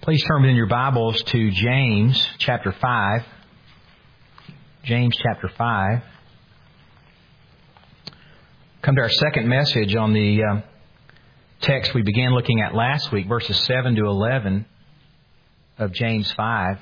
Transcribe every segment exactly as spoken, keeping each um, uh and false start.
Please turn in your Bibles to James chapter five. James chapter five. Come to our second message on the uh, text we began looking at last week, verses seven to eleven of James five.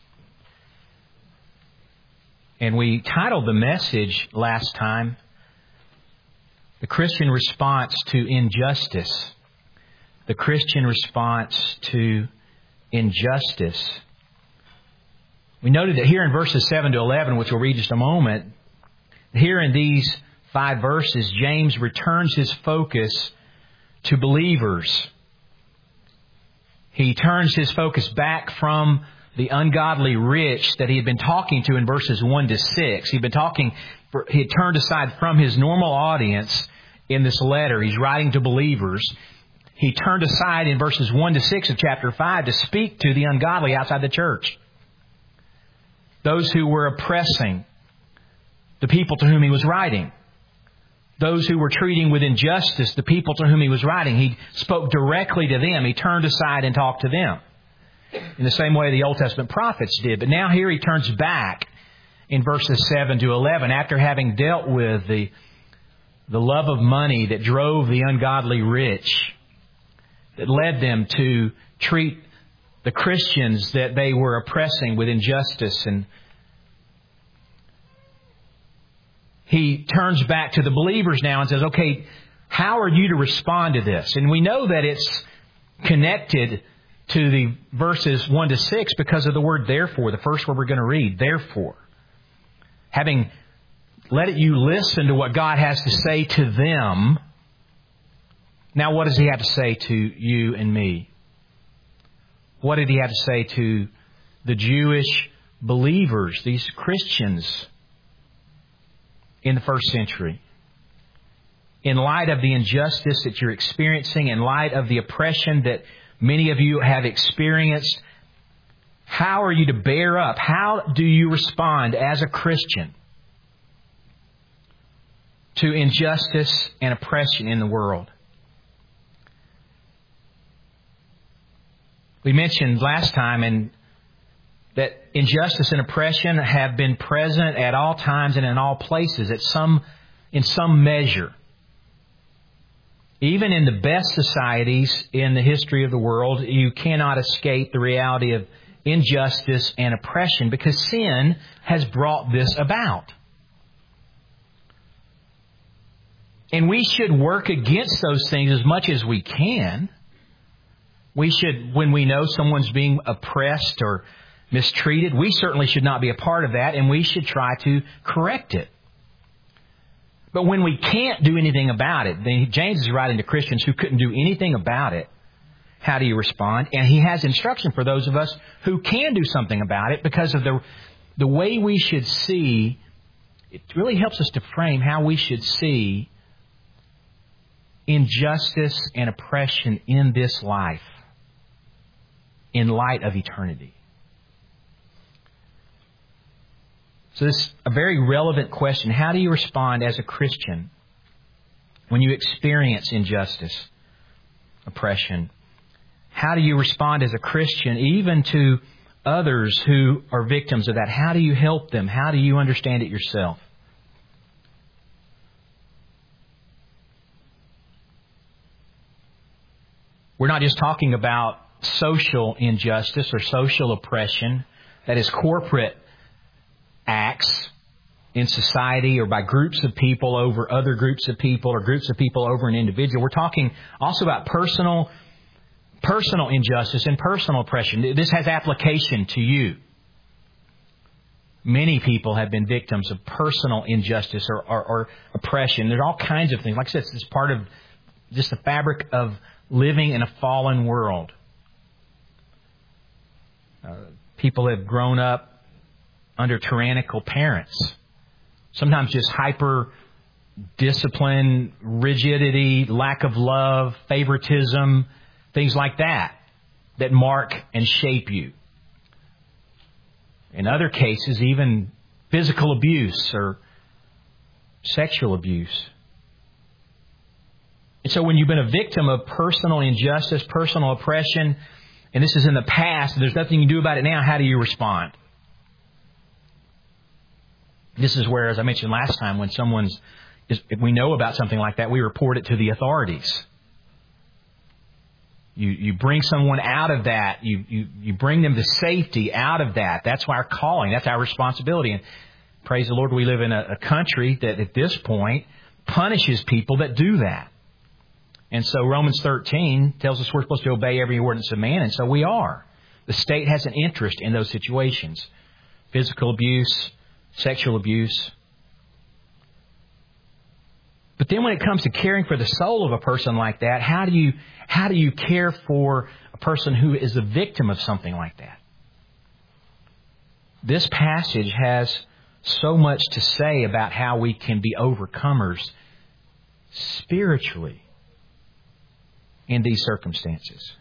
And we titled the message last time, The Christian Response to Injustice. The Christian Response to Injustice. We noted that here in verses seven to eleven, which we'll read just a moment, here in these five verses, James returns his focus to believers. He turns his focus back from the ungodly rich that he had been talking to in verses one to six. He'd been talking, he had turned aside from his normal audience in this letter. He's writing to believers. He turned aside in verses one to six of chapter five to speak to the ungodly outside the church. Those who were oppressing the people to whom he was writing. Those who were treating with injustice the people to whom he was writing. He spoke directly to them. He turned aside and talked to them in the same way the Old Testament prophets did. But now here he turns back in verses seven to eleven after having dealt with the, the love of money that drove the ungodly rich, that led them to treat the Christians that they were oppressing with injustice. And he turns back to the believers now and says, okay, how are you to respond to this? And we know that it's connected to the verses one to six because of the word therefore, the first word we're going to read, therefore. Having let it you listen to what God has to say to them. Now, what does he have to say to you and me? What did he have to say to the Jewish believers, these Christians in the first century? In light of the injustice that you're experiencing, in light of the oppression that many of you have experienced, how are you to bear up? How do you respond as a Christian to injustice and oppression in the world? We mentioned last time and that injustice and oppression have been present at all times and in all places at some, in some measure. Even in the best societies in the history of the world, you cannot escape the reality of injustice and oppression because sin has brought this about. And we should work against those things as much as we can. We should, when we know someone's being oppressed or mistreated, we certainly should not be a part of that, and we should try to correct it. But when we can't do anything about it, then James is writing to Christians who couldn't do anything about it. How do you respond? And he has instruction for those of us who can do something about it because of the, the way we should see. It really helps us to frame how we should see injustice and oppression in this life in light of eternity. So this is a very relevant question. How do you respond as a Christian when you experience injustice, oppression? How do you respond as a Christian even to others who are victims of that? How do you help them? How do you understand it yourself? We're not just talking about social injustice or social oppression, that is corporate acts in society or by groups of people over other groups of people or groups of people over an individual. We're talking also about personal personal injustice and personal oppression. This has application to you. Many people have been victims of personal injustice or, or, or oppression. There's all kinds of things. Like I said, it's part of just the fabric of living in a fallen world. Uh, people have grown up under tyrannical parents. Sometimes just hyper discipline, rigidity, lack of love, favoritism, things like that, that mark and shape you. In other cases, even physical abuse or sexual abuse. And so when you've been a victim of personal injustice, personal oppression, and this is in the past, there's nothing you can do about it now, how do you respond? This is where, as I mentioned last time, when someone's, if we know about something like that, we report it to the authorities. You you bring someone out of that. You, you, you bring them to safety out of that. That's our calling. That's our responsibility. And praise the Lord, we live in a, a country that at this point punishes people that do that. And so Romans thirteen tells us we're supposed to obey every ordinance of man, and so we are. The state has an interest in those situations. Physical abuse, sexual abuse. But then when it comes to caring for the soul of a person like that, how do you how do you care for a person who is a victim of something like that? This passage has so much to say about how we can be overcomers spiritually in these circumstances.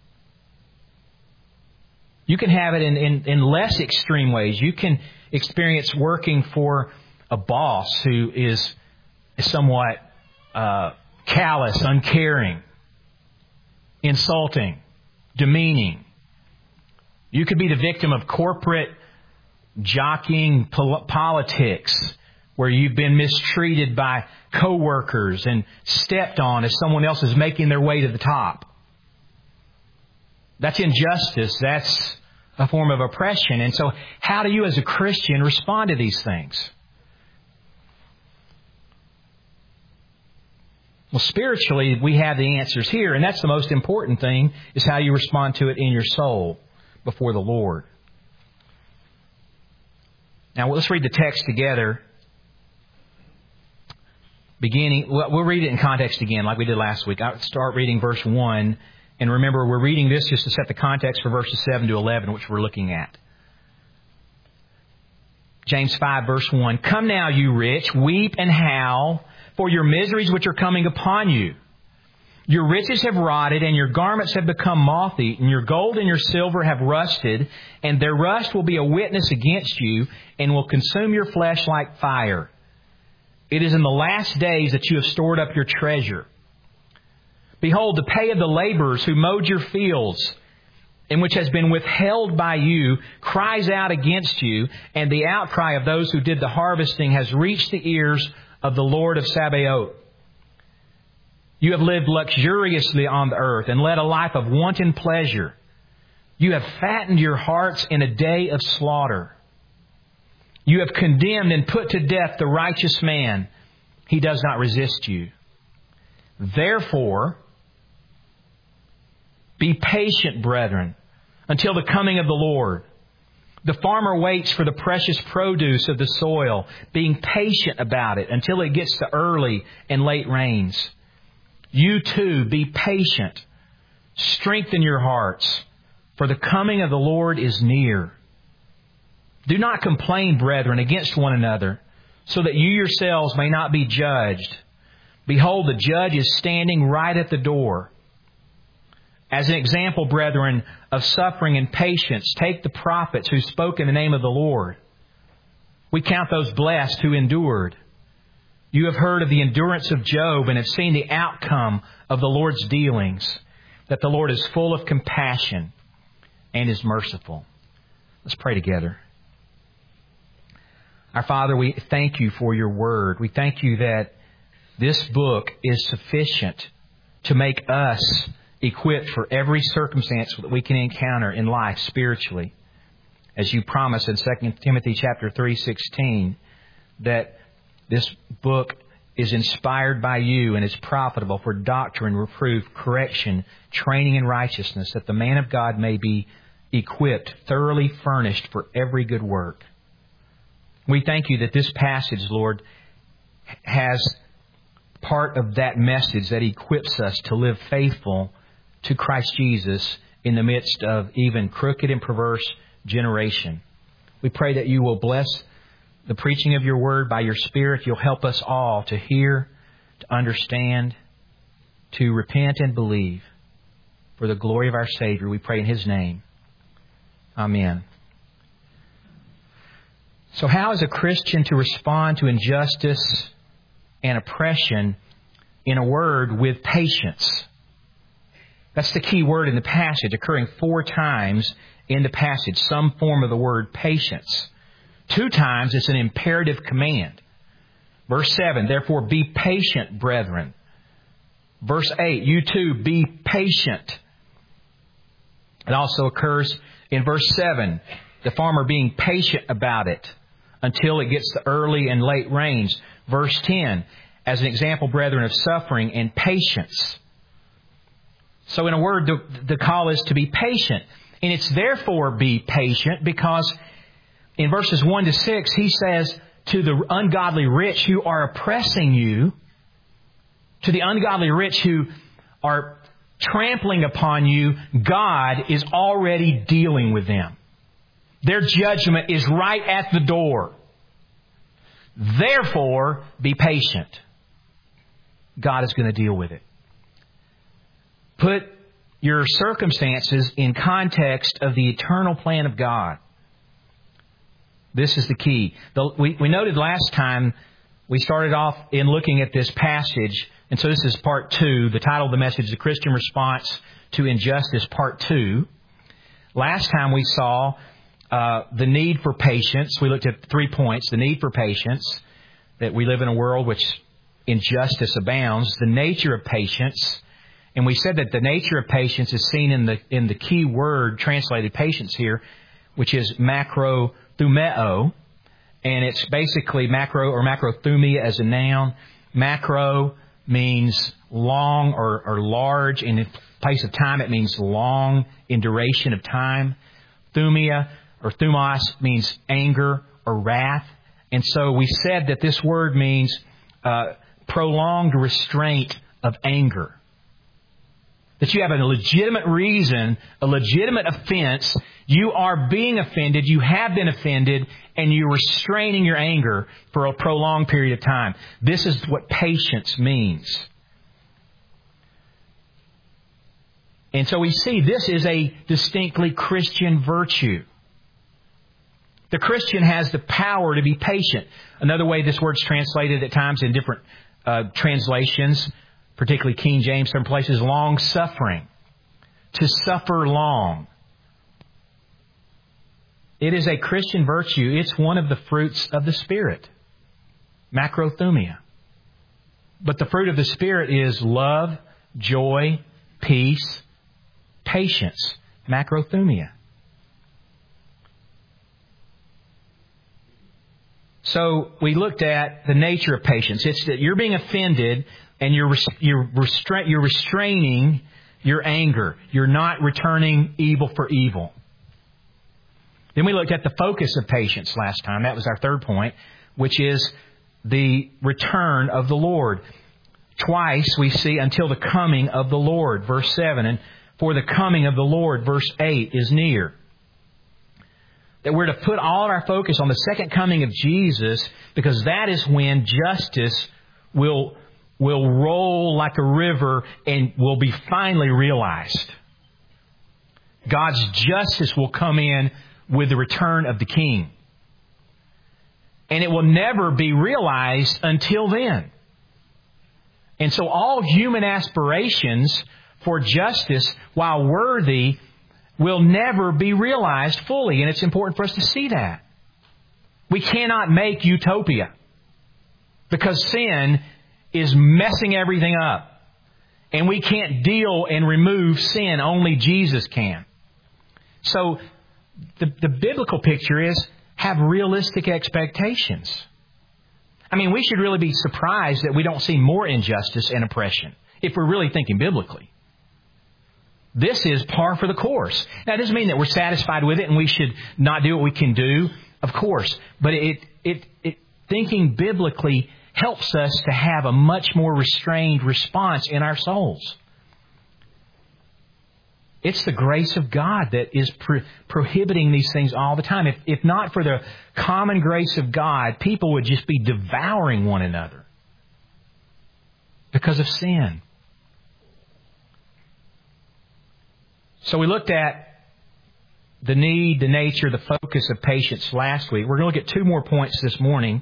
You can have it in, in, in less extreme ways. You can experience working for a boss who is somewhat uh, callous, uncaring, insulting, demeaning. You could be the victim of corporate jockeying pol- politics, where you've been mistreated by coworkers and stepped on as someone else is making their way to the top. That's injustice. That's a form of oppression. And so how do you as a Christian respond to these things? Well, spiritually, we have the answers here, and that's the most important thing, is how you respond to it in your soul before the Lord. Now, let's read the text together. Beginning, we'll read it in context again, like we did last week. I'll start reading verse one. And remember, we're reading this just to set the context for verses seven to eleven, which we're looking at. James five, verse one. Come now, you rich, weep and howl for your miseries which are coming upon you. Your riches have rotted, and your garments have become moth-eaten. Your gold and your silver have rusted, and their rust will be a witness against you, and will consume your flesh like fire. It is in the last days that you have stored up your treasure. Behold, the pay of the laborers who mowed your fields, and which has been withheld by you, cries out against you, and the outcry of those who did the harvesting has reached the ears of the Lord of Sabaoth. You have lived luxuriously on the earth and led a life of wanton pleasure. You have fattened your hearts in a day of slaughter. You have condemned and put to death the righteous man. He does not resist you. Therefore, be patient, brethren, until the coming of the Lord. The farmer waits for the precious produce of the soil, being patient about it until it gets to early and late rains. You too, be patient. Strengthen your hearts, for the coming of the Lord is near. Do not complain, brethren, against one another, so that you yourselves may not be judged. Behold, the judge is standing right at the door. As an example, brethren, of suffering and patience, take the prophets who spoke in the name of the Lord. We count those blessed who endured. You have heard of the endurance of Job and have seen the outcome of the Lord's dealings, that the Lord is full of compassion and is merciful. Let's pray together. Our Father, we thank you for your word. We thank you that this book is sufficient to make us equipped for every circumstance that we can encounter in life spiritually. As you promise in Second Timothy chapter three sixteen, that this book is inspired by you and is profitable for doctrine, reproof, correction, training in righteousness, that the man of God may be equipped, thoroughly furnished for every good work. We thank you that this passage, Lord, has part of that message that equips us to live faithful to Christ Jesus in the midst of even crooked and perverse generation. We pray that you will bless the preaching of your word by your Spirit. You'll help us all to hear, to understand, to repent and believe. For the glory of our Savior, we pray in His name. Amen. So how is a Christian to respond to injustice and oppression, in a word, with patience? That's the key word in the passage, occurring four times in the passage, some form of the word patience. Two times it's an imperative command. Verse seven, therefore be patient, brethren. Verse eight, you too be patient. It also occurs in verse seven, the farmer being patient about it until it gets the early and late rains. Verse ten, as an example, brethren, of suffering and patience. So in a word, the, the call is to be patient. And it's therefore be patient because in verses one to six, he says to the ungodly rich who are oppressing you, to the ungodly rich who are trampling upon you, God is already dealing with them. Their judgment is right at the door. Therefore, be patient. God is going to deal with it. Put your circumstances in context of the eternal plan of God. This is the key. The, we, we noted last time we started off in looking at this passage, and so this is part two. The title of the message, The Christian Response to Injustice, part two. Last time we saw uh, the need for patience. We looked at three points. The need for patience, that we live in a world which injustice abounds. The nature of patience. And we said that the nature of patience is seen in the in the key word translated patience here, which is macrothumeo. And it's basically macro or macrothumia as a noun. Macro means long or, or large. In the place of time, it means long in duration of time. Thumia or thumos means anger or wrath. And so we said that this word means uh, prolonged restraint of anger. That you have a legitimate reason, a legitimate offense. You are being offended. You have been offended. And you're restraining your anger for a prolonged period of time. This is what patience means. And so we see this is a distinctly Christian virtue. The Christian has the power to be patient. Another way this word's translated at times in different uh, translations, particularly King James, some places, long-suffering. To suffer long. It is a Christian virtue. It's one of the fruits of the Spirit. Macrothumia. But the fruit of the Spirit is love, joy, peace, patience. Macrothumia. So we looked at the nature of patience. It's that you're being offended and you're you're, restra- you're restraining your anger. You're not returning evil for evil. Then we looked at the focus of patience last time. That was our third point, which is the return of the Lord. Twice we see until the coming of the Lord, verse seven. And for the coming of the Lord, verse eight, is near. That we're to put all of our focus on the second coming of Jesus, because that is when justice will, will roll like a river and will be finally realized. God's justice will come in with the return of the King. And it will never be realized until then. And so all human aspirations for justice, while worthy, will never be realized fully. And it's important for us to see that. We cannot make utopia because sin is messing everything up. And we can't deal and remove sin. Only Jesus can. So the, the biblical picture is have realistic expectations. I mean, we should really be surprised that we don't see more injustice and oppression if we're really thinking biblically. This is par for the course. Now, it doesn't mean that we're satisfied with it and we should not do what we can do, of course. But it, it, it thinking biblically helps us to have a much more restrained response in our souls. It's the grace of God that is pro- prohibiting these things all the time. If, if not for the common grace of God, people would just be devouring one another because of sin. So we looked at the need, the nature, the focus of patience last week. We're going to look at two more points this morning.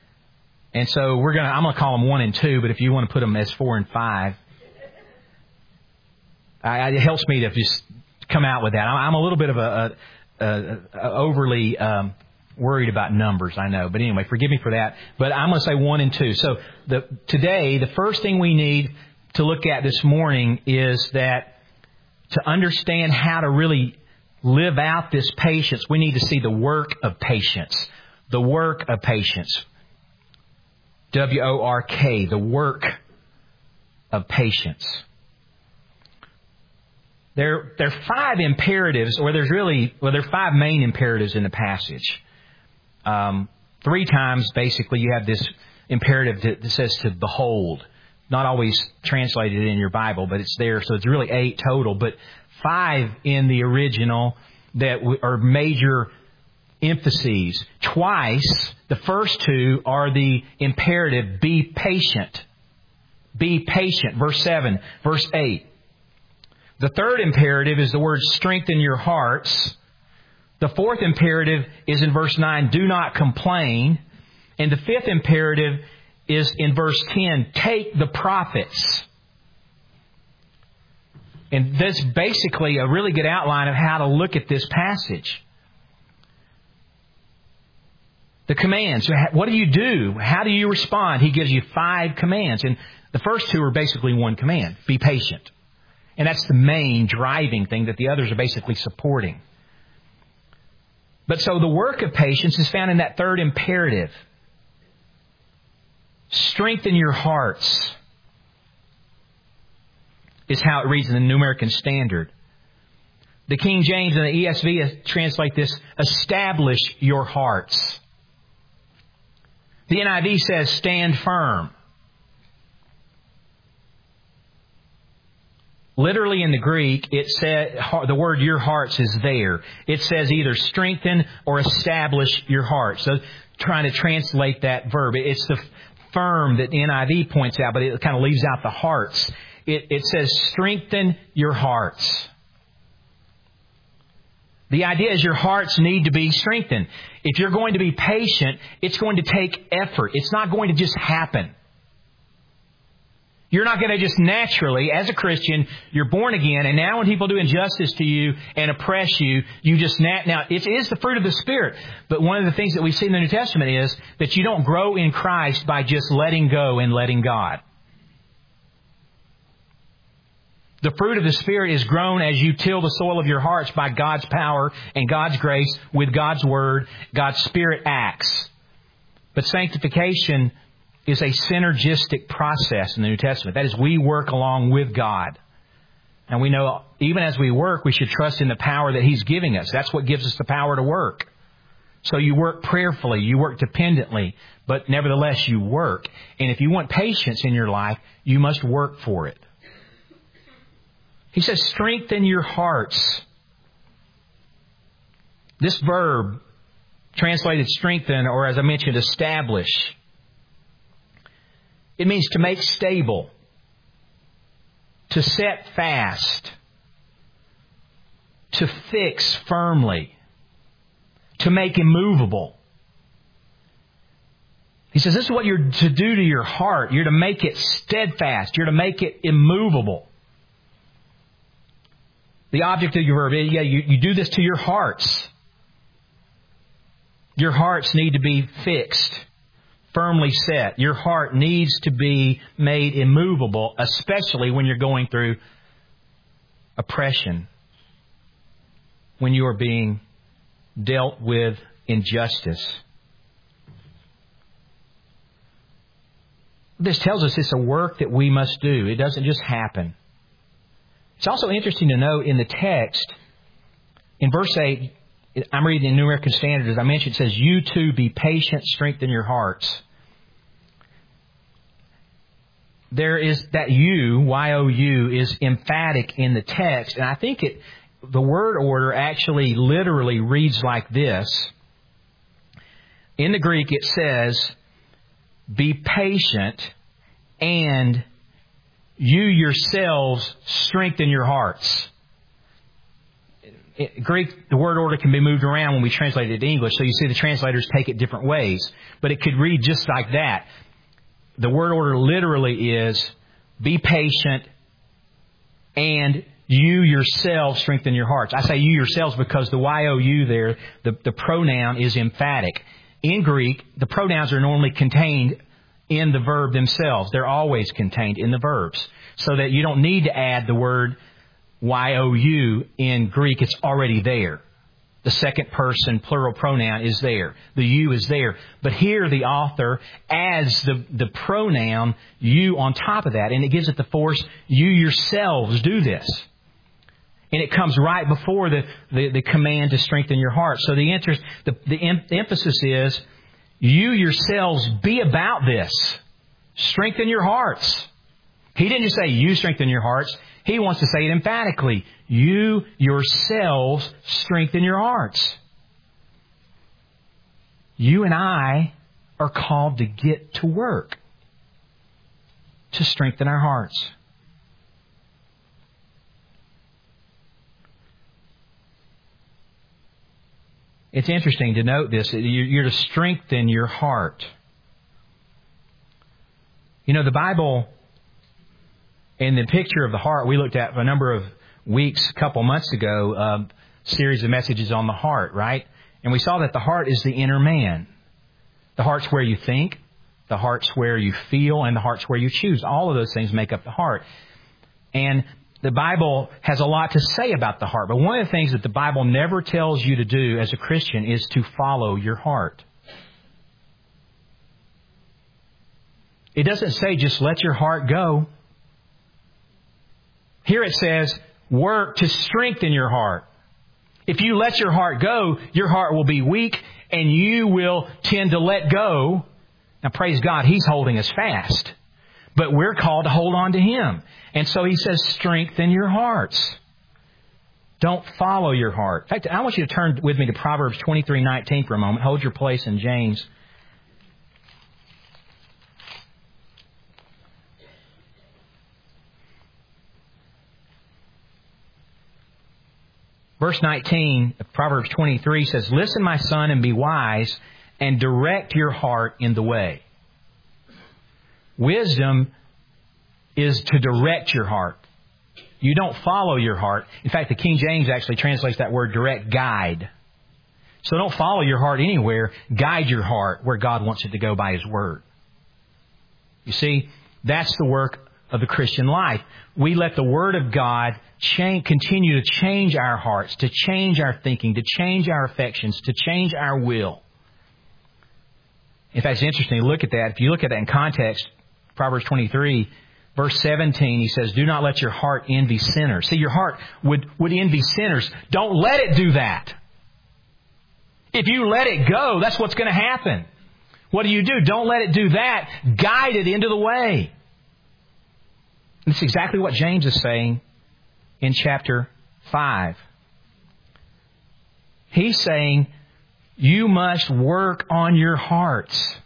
And so we're going to, I'm going to call them one and two, but if you want to put them as four and five. I, it helps me to just come out with that. I'm, I'm a little bit of a, a, a, a overly um, worried about numbers, I know. But anyway, forgive me for that. But I'm going to say one and two. So the, today, the first thing we need to look at this morning is that to understand how to really live out this patience, we need to see the work of patience. The work of patience. W O R K, the work of patience. There, there are five imperatives, or there's really, well, there are five main imperatives in the passage. Um, three times, basically, you have this imperative that, that says to behold. Not always translated in your Bible, but it's there, so it's really eight total. But five in the original that are major emphases. Twice, the first two are the imperative, be patient. Be patient, verse seven, verse eight. The third imperative is the word strengthen your hearts. The fourth imperative is in verse nine, do not complain. And the fifth imperative is in verse ten, take the prophets. And that's basically a really good outline of how to look at this passage. The commands. What do you do? How do you respond? He gives you five commands. And the first two are basically one command. Be patient. And that's the main driving thing that the others are basically supporting. But so the work of patience is found in that third imperative. Strengthen your hearts is how it reads in the New American Standard. The King James and the E S V translate this, establish your hearts. The N I V says, stand firm. Literally in the Greek, it said the word your hearts is there. It says either strengthen or establish your hearts. So trying to translate that verb. It's the firm that the N I V points out, but it kind of leaves out the hearts. It, it says strengthen your hearts. The idea is your hearts need to be strengthened. If you're going to be patient, it's going to take effort. It's not going to just happen. You're not going to just naturally, as a Christian, you're born again, and now when people do injustice to you and oppress you, you just, nat- now it is the fruit of the Spirit. But one of the things that we see in the New Testament is that you don't grow in Christ by just letting go and letting God. The fruit of the Spirit is grown as you till the soil of your hearts by God's power and God's grace with God's Word. God's Spirit acts. But sanctification is a synergistic process in the New Testament. That is, we work along with God. And we know even as we work, we should trust in the power that He's giving us. That's what gives us the power to work. So you work prayerfully, you work dependently, but nevertheless you work. And if you want patience in your life, you must work for it. He says, strengthen your hearts. This verb, translated strengthen, or as I mentioned, establish, it means to make stable, to set fast, to fix firmly, to make immovable. He says this is what you're to do to your heart. You're to make it steadfast. You're to make it immovable. The object of your verb, yeah, you, you do this to your hearts. Your hearts need to be fixed, firmly set. Your heart needs to be made immovable, especially when you're going through oppression, when you are being dealt with injustice. This tells us it's a work that we must do. It doesn't just happen. It's also interesting to note in the text, in verse eight, I'm reading the New American Standard, as I mentioned, it says, you too be patient, strengthen your hearts. There is that you, Y O U, is emphatic in the text, and I think it, the word order actually literally reads like this. In the Greek it says, be patient and you yourselves strengthen your hearts. In Greek, the word order can be moved around when we translate it to English, so you see the translators take it different ways. But it could read just like that. The word order literally is, be patient and You yourselves strengthen your hearts. I say you yourselves because the Y O U there, the, the pronoun is emphatic. In Greek, the pronouns are normally contained in the verb themselves. They're always contained in the verbs. So that you don't need to add the word Y O U in Greek. It's already there. The second person plural pronoun is there. The you is there. But here the author adds the, the pronoun you on top of that. And it gives it the force, you yourselves do this. And it comes right before the, the, the command to strengthen your heart. So the, interest, the, the em- emphasis is, you yourselves be about this. Strengthen your hearts. He didn't just say you strengthen your hearts. He wants to say it emphatically. You yourselves strengthen your hearts. You and I are called to get to work to strengthen our hearts. It's interesting to note this. You're to strengthen your heart. You know, the Bible, in the picture of the heart we looked at for a number of weeks, a couple months ago, a series of messages on the heart, right? And we saw that the heart is the inner man. The heart's where you think, the heart's where you feel, and the heart's where you choose. All of those things make up the heart. And the Bible has a lot to say about the heart. But one of the things that the Bible never tells you to do as a Christian is to follow your heart. It doesn't say just let your heart go. Here it says, work to strengthen your heart. If you let your heart go, your heart will be weak and you will tend to let go. Now, praise God, He's holding us fast. But we're called to hold on to Him. And so He says, strengthen your hearts. Don't follow your heart. In fact, I want you to turn with me to Proverbs twenty-three nineteen for a moment. Hold your place in James. Verse nineteen of Proverbs twenty-three says, listen, my son, and be wise, and direct your heart in the way. Wisdom is to direct your heart. You don't follow your heart. In fact, the King James actually translates that word direct, guide. So don't follow your heart anywhere. Guide your heart where God wants it to go by His Word. You see, that's the work of the Christian life. We let the Word of God change, continue to change our hearts, to change our thinking, to change our affections, to change our will. In fact, it's interesting to look at that. If you look at that in context, Proverbs twenty-three, verse seventeen, he says, do not let your heart envy sinners. See, your heart would, would envy sinners. Don't let it do that. If you let it go, that's what's going to happen. What do you do? Don't let it do that. Guide it into the way. And it's exactly what James is saying in chapter five. He's saying, you must work on your hearts.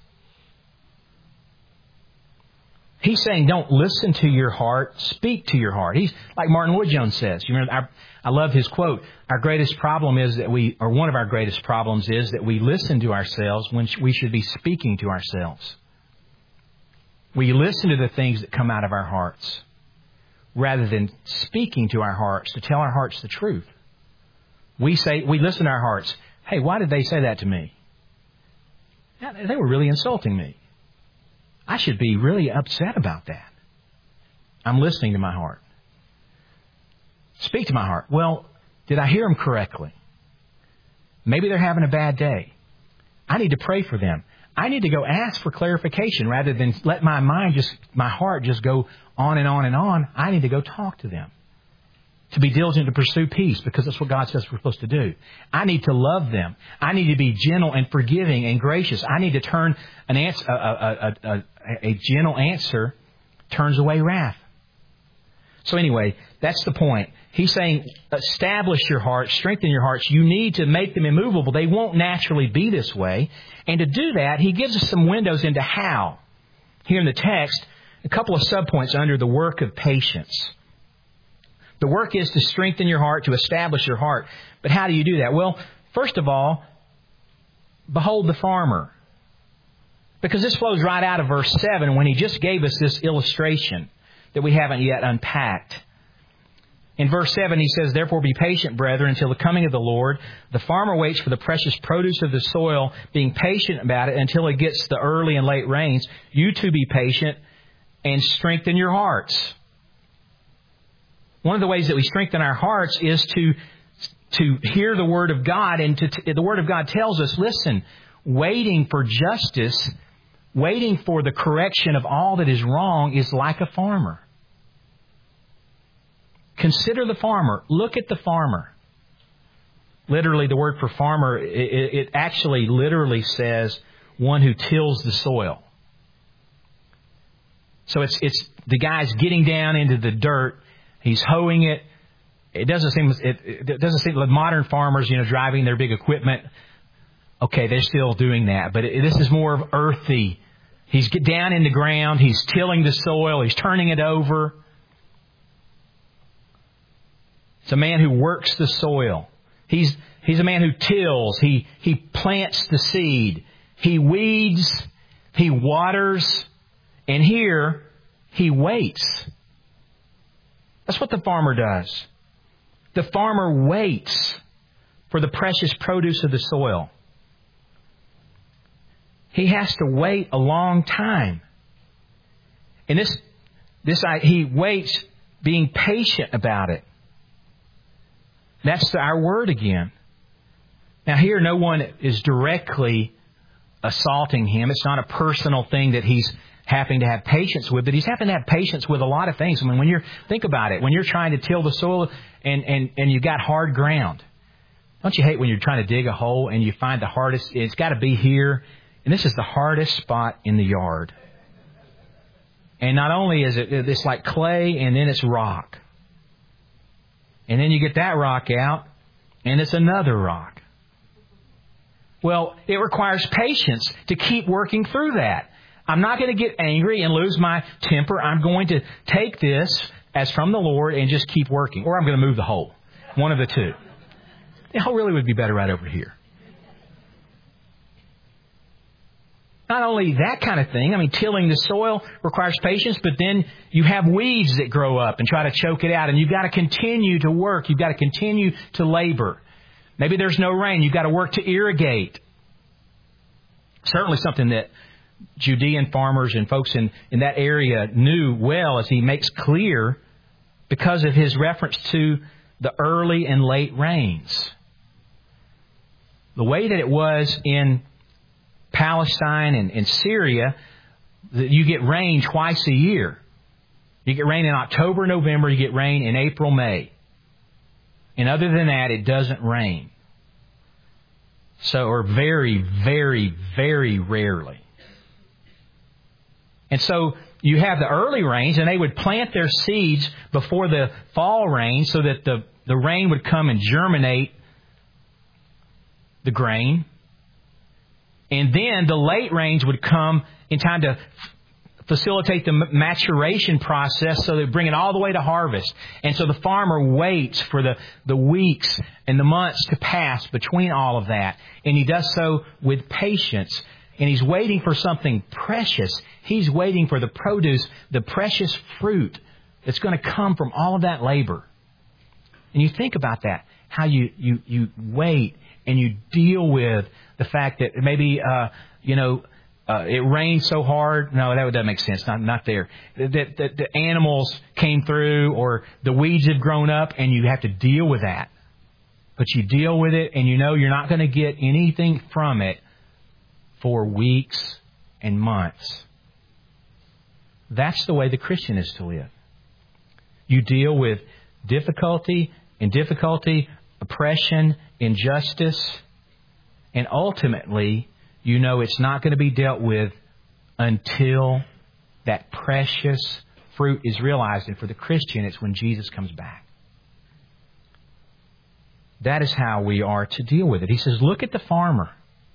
He's saying, don't listen to your heart, speak to your heart. He's like Martin Lloyd-Jones says. You remember, I, I love his quote. Our greatest problem is that we, or one of our greatest problems is that we listen to ourselves when we should be speaking to ourselves. We listen to the things that come out of our hearts rather than speaking to our hearts to tell our hearts the truth. We say, we listen to our hearts. Hey, why did they say that to me? They were really insulting me. I should be really upset about that. I'm listening to my heart. Speak to my heart. Well, did I hear them correctly? Maybe they're having a bad day. I need to pray for them. I need to go ask for clarification rather than let my mind just, my heart just go on and on and on. I need to go talk to them. To be diligent to pursue peace, because that's what God says we're supposed to do. I need to love them. I need to be gentle and forgiving and gracious. I need to turn an answer, a, a, a, a, a gentle answer turns away wrath. So anyway, that's the point. He's saying, establish your heart, strengthen your hearts. You need to make them immovable. They won't naturally be this way. And to do that, he gives us some windows into how. Here in the text, a couple of subpoints under the work of patience. The work is to strengthen your heart, to establish your heart. But how do you do that? Well, first of all, behold the farmer. Because this flows right out of verse seven when he just gave us this illustration that we haven't yet unpacked. In verse seven, he says, "Therefore be patient, brethren, until the coming of the Lord. The farmer waits for the precious produce of the soil, being patient about it until it gets the early and late rains. You too be patient and strengthen your hearts." One of the ways that we strengthen our hearts is to to hear the Word of God. And to, the Word of God tells us, listen, waiting for justice, waiting for the correction of all that is wrong is like a farmer. Consider the farmer. Look at the farmer. Literally, the word for farmer, it, it actually literally says one who tills the soil. So it's it's the guy's getting down into the dirt. He's hoeing it. It doesn't seem it, it doesn't seem like modern farmers, you know, driving their big equipment. Okay, they're still doing that, but it, this is more of earthy. He's get down in the ground. He's tilling the soil. He's turning it over. It's a man who works the soil. He's he's a man who tills. He he plants the seed. He weeds. He waters. And here, he waits. That's what the farmer does. The farmer waits for the precious produce of the soil. He has to wait a long time. And this, this he waits being patient about it. That's our word again. Now here, no one is directly assaulting him. It's not a personal thing that he's having to have patience with, but he's having to have patience with a lot of things. I mean, when you're, think about it, when you're trying to till the soil and, and, and you've got hard ground, don't you hate when you're trying to dig a hole and you find the hardest, it's got to be here, and this is the hardest spot in the yard. And not only is it, it's like clay and then it's rock. And then you get that rock out and it's another rock. Well, it requires patience to keep working through that. I'm not going to get angry and lose my temper. I'm going to take this as from the Lord and just keep working. Or I'm going to move the hole. One of the two. The hole really would be better right over here. Not only that kind of thing, I mean, tilling the soil requires patience, but then you have weeds that grow up and try to choke it out. And you've got to continue to work. You've got to continue to labor. Maybe there's no rain. You've got to work to irrigate. Certainly something that Judean farmers and folks in, in that area knew well, as he makes clear because of his reference to the early and late rains. The way that it was in Palestine and, and Syria, that you get rain twice a year. You get rain in October, November, you get rain in April, May. And other than that, it doesn't rain. So, or very, very, very rarely. And so you have the early rains, and they would plant their seeds before the fall rain so that the, the rain would come and germinate the grain. And then the late rains would come in time to facilitate the maturation process so they bring it all the way to harvest. And so the farmer waits for the, the weeks and the months to pass between all of that. And he does so with patience. And he's waiting for something precious. He's waiting for the produce, the precious fruit that's going to come from all of that labor. And you think about that, how you, you, you wait and you deal with the fact that maybe, uh, you know, uh, it rained so hard. No, that doesn't make sense. Not, not there. That, that the animals came through or the weeds have grown up and you have to deal with that. But you deal with it and you know you're not going to get anything from it for weeks and months. That's the way the Christian is to live. You deal with difficulty and difficulty, oppression, injustice, and ultimately, you know it's not going to be dealt with until that precious fruit is realized. And for the Christian, it's when Jesus comes back. That is how we are to deal with it. He says, look at the farmer.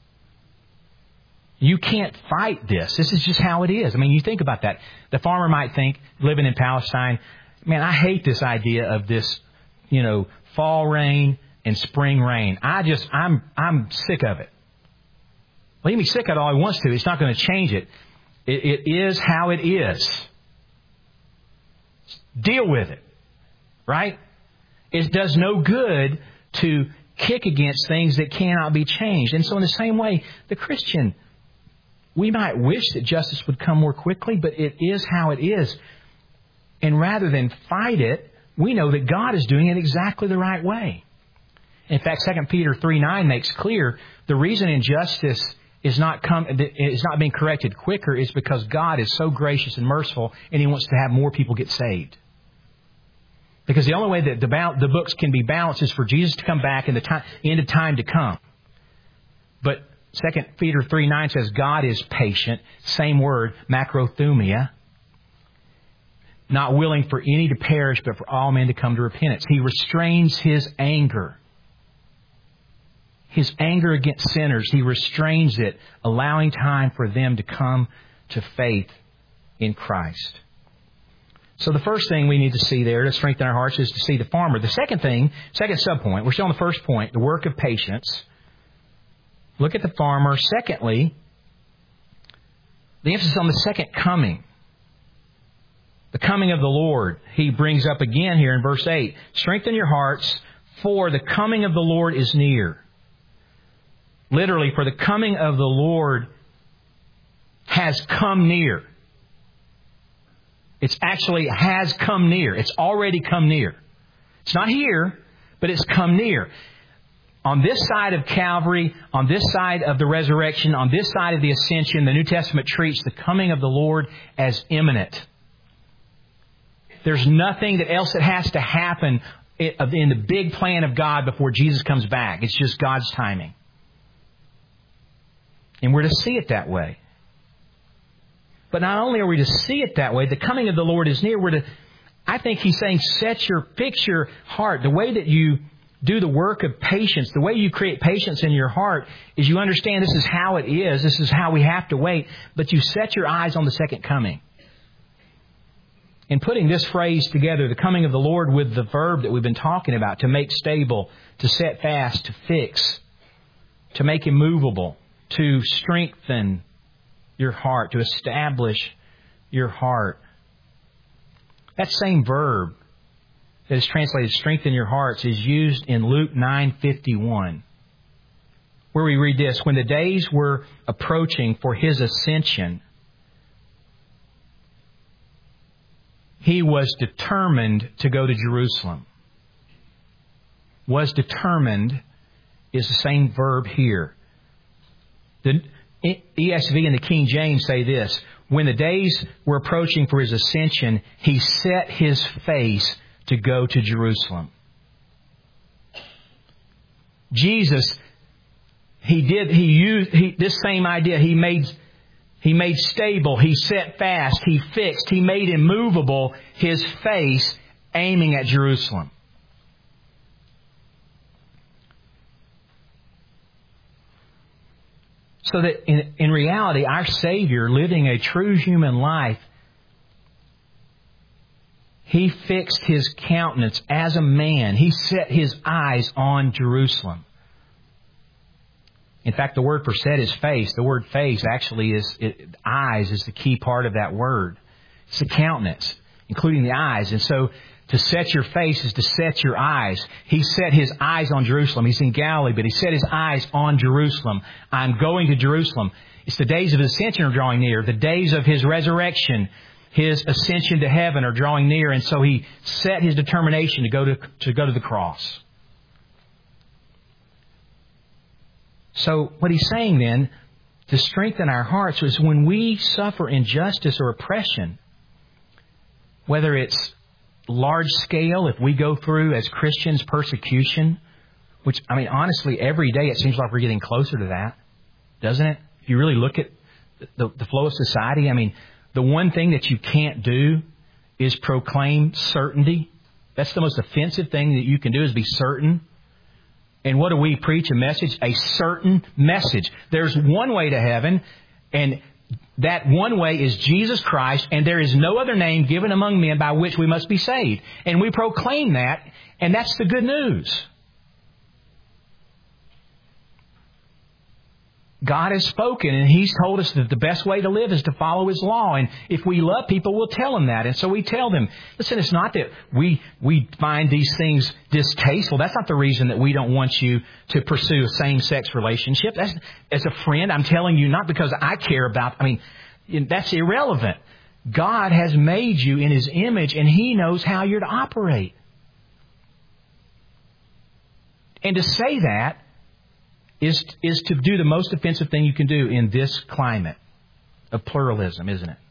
You can't fight this. This is just how it is. I mean, you think about that. The farmer might think, living in Palestine, man, I hate this idea of this, you know, fall rain and spring rain. I just, I'm, I'm sick of it. Well, he can be sick of it all he wants to. It's not going to change it. It, it is how it is. Deal with it. Right? It does no good to kick against things that cannot be changed. And so in the same way, the Christian, we might wish that justice would come more quickly, but it is how it is. And rather than fight it, we know that God is doing it exactly the right way. In fact, Second Peter three nine makes clear the reason injustice is not come is not being corrected quicker is because God is so gracious and merciful, and He wants to have more people get saved. Because the only way that the, ba- the books can be balanced is for Jesus to come back in the time, end of time to come. But Second Peter three nine says God is patient, same word, macrothumia, not willing for any to perish, but for all men to come to repentance. He restrains His anger. His anger against sinners, He restrains it, allowing time for them to come to faith in Christ. So the first thing we need to see there to strengthen our hearts is to see the farmer. The second thing, second subpoint, we're still on the first point, the work of patience. Look at the farmer. Secondly, the emphasis on the second coming. The coming of the Lord. He brings up again here in verse eight. Strengthen your hearts, for the coming of the Lord is near. Literally, for the coming of the Lord has come near. It's actually has come near. It's already come near. It's not here, but it's come near. On this side of Calvary, on this side of the resurrection, on this side of the ascension, the New Testament treats the coming of the Lord as imminent. There's nothing that else that has to happen in the big plan of God before Jesus comes back. It's just God's timing. And we're to see it that way. But not only are we to see it that way, the coming of the Lord is near. We're to, I think He's saying, set your, fix your heart. The way that you do the work of patience, the way you create patience in your heart is you understand this is how it is. This is how we have to wait. But you set your eyes on the second coming. In putting this phrase together, the coming of the Lord, with the verb that we've been talking about, to make stable, to set fast, to fix, to make immovable, to strengthen your heart, to establish your heart. That same verb that is translated strengthen your hearts is used in Luke nine fifty-one, where we read this: when the days were approaching for His ascension, He was determined to go to Jerusalem. Was determined is the same verb here. The E S V and the King James say this: when the days were approaching for His ascension, He set His face to go to Jerusalem. Jesus, He did, He used he, this same idea. He made, He made stable, He set fast, He fixed, He made immovable His face aiming at Jerusalem. So that in, in reality, our Savior, living a true human life, He fixed His countenance as a man. He set His eyes on Jerusalem. In fact, the word for set is face. The word face actually is, it, eyes is the key part of that word. It's the countenance, including the eyes. And so to set your face is to set your eyes. He set His eyes on Jerusalem. He's in Galilee, but He set His eyes on Jerusalem. I'm going to Jerusalem. It's the days of His ascension are drawing near. The days of His resurrection, His ascension to heaven are drawing near. And so He set His determination to go to, to go to the cross. So what He's saying then, to strengthen our hearts, is when we suffer injustice or oppression, whether it's large scale, if we go through as Christians persecution, which, I mean, honestly, every day it seems like we're getting closer to that, doesn't it? If you really look at the, the flow of society, I mean, the one thing that you can't do is proclaim certainty. That's the most offensive thing that you can do, is be certain. And what do we preach? A message? A certain message. There's one way to heaven, and that one way is Jesus Christ, and there is no other name given among men by which we must be saved. And we proclaim that, and that's the good news. God has spoken, and He's told us that the best way to live is to follow His law. And if we love people, we'll tell them that. And so we tell them, listen, it's not that we we find these things distasteful. That's not the reason that we don't want you to pursue a same-sex relationship. That's, as a friend, I'm telling you, not because I care about, I mean, that's irrelevant. God has made you in His image, and He knows how you're to operate. And to say that is is to do the most offensive thing you can do in this climate of pluralism, isn't it?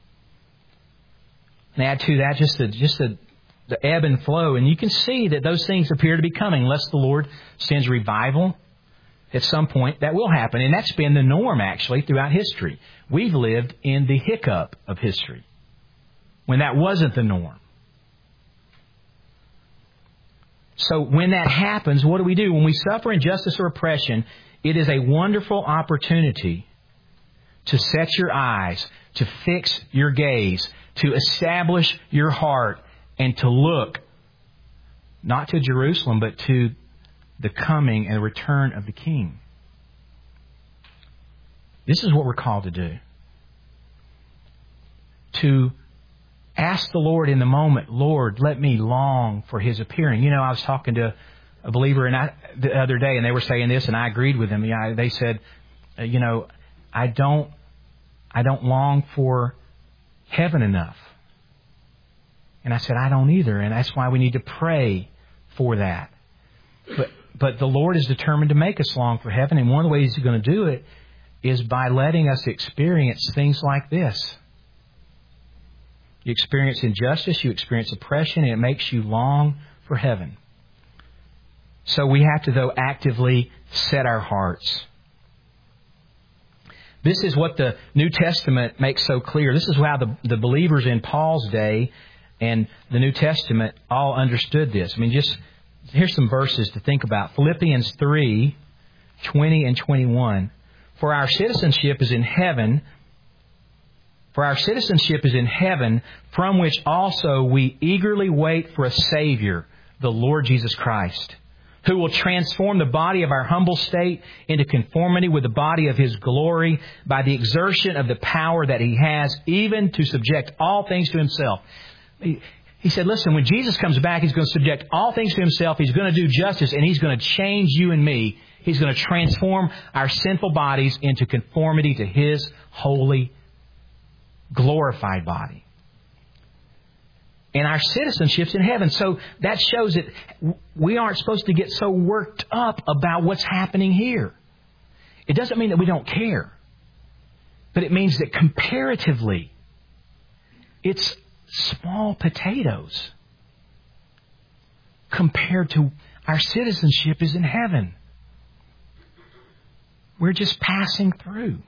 And add to that just the just the, the ebb and flow, and you can see that those things appear to be coming, unless the Lord sends revival. At some point, that will happen, and that's been the norm actually throughout history. We've lived in the hiccup of history when that wasn't the norm. So when that happens, what do we do? When we suffer injustice or oppression, it is a wonderful opportunity to set your eyes, to fix your gaze, to establish your heart, and to look not to Jerusalem, but to the coming and the return of the King. This is what we're called to do. To ask the Lord in the moment, Lord, let me long for His appearing. You know, I was talking to a believer and I, the other day, and they were saying this, and I agreed with them. You know, they said, you know, I don't, I don't long for heaven enough. And I said, I don't either, and that's why we need to pray for that. But but the Lord is determined to make us long for heaven, and one of the ways He's going to do it is by letting us experience things like this. You experience injustice, you experience oppression, and it makes you long for heaven. So we have to, though, actively set our hearts. This is what the New Testament makes so clear. This is how the, the believers in Paul's day and the New Testament all understood this. I mean, just here's some verses to think about. Philippians three, twenty and twenty-one. For our citizenship is in heaven, For our citizenship is in heaven, from which also we eagerly wait for a Savior, the Lord Jesus Christ, who will transform the body of our humble state into conformity with the body of His glory by the exertion of the power that He has, even to subject all things to Himself. He said, listen, when Jesus comes back, He's going to subject all things to Himself. He's going to do justice, and He's going to change you and me. He's going to transform our sinful bodies into conformity to His holy, glorified body. And our citizenship's in heaven. So that shows that we aren't supposed to get so worked up about what's happening here. It doesn't mean that we don't care. But it means that comparatively, it's small potatoes compared to our citizenship is in heaven. We're just passing through.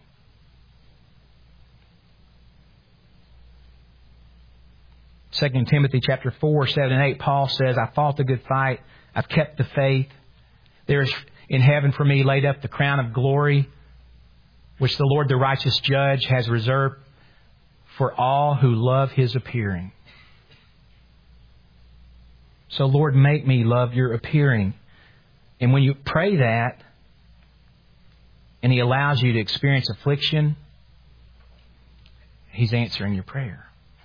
Second Timothy chapter four, seven and eight, Paul says, I fought the good fight. I've kept the faith. There is in heaven for me laid up the crown of glory, which the Lord, the righteous judge, has reserved for all who love His appearing. So, Lord, make me love Your appearing. And when you pray that, and He allows you to experience affliction, He's answering your prayer.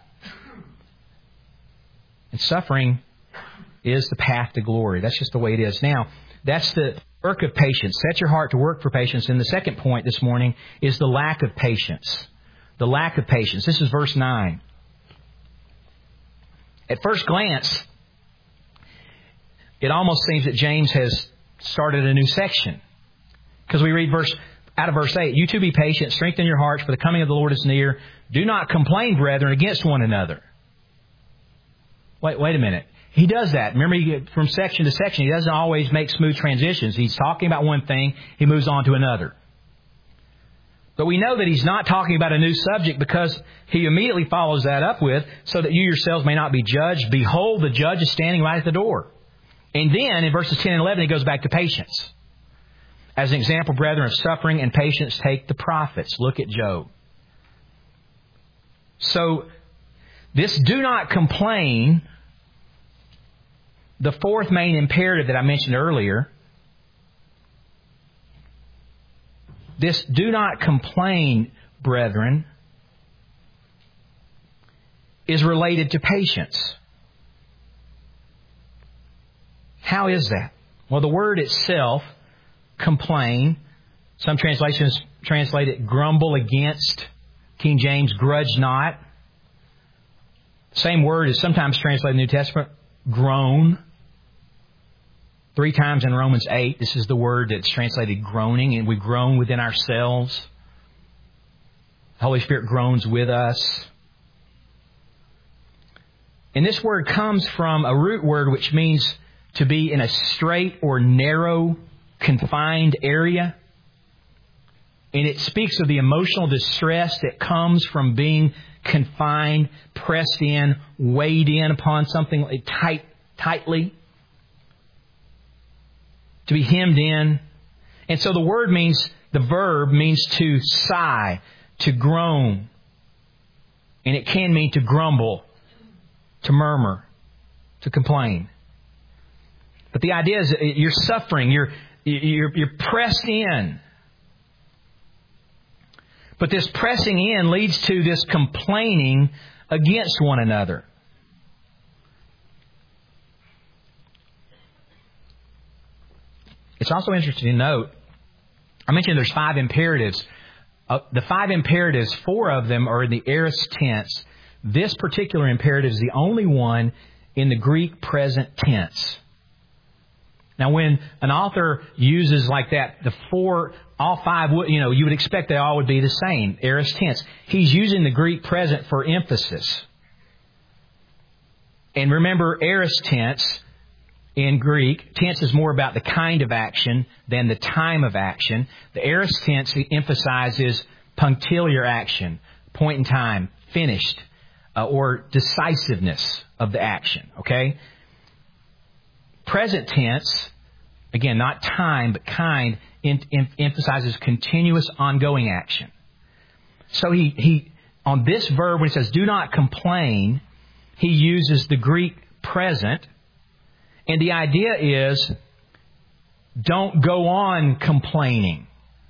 And suffering is the path to glory. That's just the way it is. Now, that's the work of patience. Set your heart to work for patience. And the second point this morning is the lack of patience. The lack of patience. This is verse nine. At first glance, it almost seems that James has started a new section. Because we read verse out of verse eight, You too be patient, strengthen your hearts, for the coming of the Lord is near. Do not complain, brethren, against one another. Wait, wait a minute. He does that. Remember, he, from section to section, he doesn't always make smooth transitions. He's talking about one thing, he moves on to another. But we know that he's not talking about a new subject because he immediately follows that up with, so that you yourselves may not be judged. Behold, the judge is standing right at the door. And then in verses ten and eleven, he goes back to patience. As an example, brethren, of suffering and patience, take the prophets. Look at Job. So, this do not complain, the fourth main imperative that I mentioned earlier, This do not complain, brethren, is related to patience. How is that? Well, the word itself, complain, some translations translate it grumble against. King James, grudge not. Same word is sometimes translated in the New Testament, groan. Three times in Romans eight, this is the word that's translated groaning, and we groan within ourselves. The Holy Spirit groans with us. And this word comes from a root word which means to be in a straight or narrow, confined area. And it speaks of the emotional distress that comes from being confined, pressed in, weighed in upon something tight, tightly. To be hemmed in. And so the word means, the verb means to sigh, to groan. And it can mean to grumble, to murmur, to complain. But the idea is you're suffering, you're, you're, you're pressed in. But this pressing in leads to this complaining against one another. It's also interesting to note, I mentioned there's five imperatives. Uh, the five imperatives, four of them are in the aorist tense. This particular imperative is the only one in the Greek present tense. Now, when an author uses like that, the four, all five, you know, you would expect they all would be the same, aorist tense. He's using the Greek present for emphasis. And remember, aorist tense in Greek, tense is more about the kind of action than the time of action. The aorist tense emphasizes punctiliar action, point in time, finished, uh, or decisiveness of the action. Okay? Present tense, again, not time, but kind, em- em- emphasizes continuous, ongoing action. So he, he, on this verb, when he says, do not complain, he uses the Greek present. And the idea is, don't go on complaining.